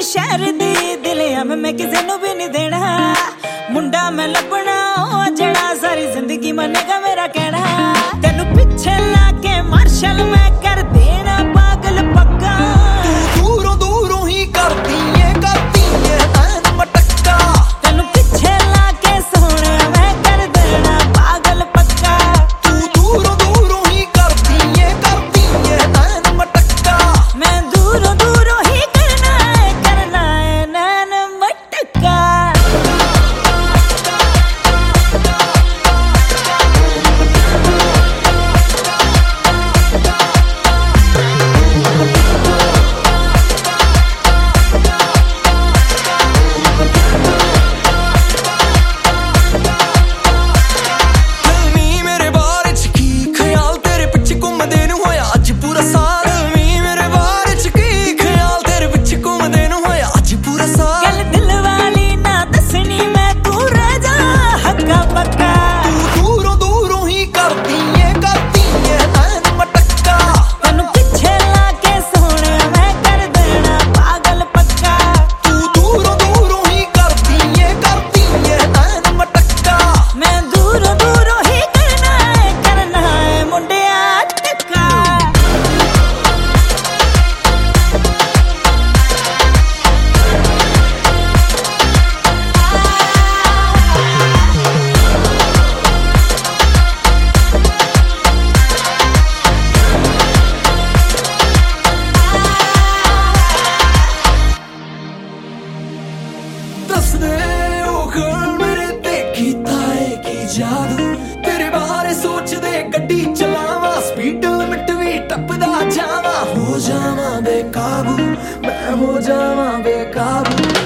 शहर दी दिल मैं किसे नू भी नहीं देना। मुंडा मैं लभना ओ जड़ा सारी जिंदगी मनेगा मेरा कहना। तेनू पिछे लाके मार्शल मैं कर देना पागल पक्का। दूरों दूरों ही करती है नैन मटक्का। तेनू पिछे लाके सोने मैं कर देना पागल पक्का। तू दूरों दूरों ही करती है नैन मटक्का। मैं दूरों दूरों ही करना है नैन मटक्का। जादू तेरे बारे सोच दे गड्डी चलावा। स्पीड लिमिट भी टपदा जावा। हो जावा बेकाबू मैं हो जावा बेकाबू।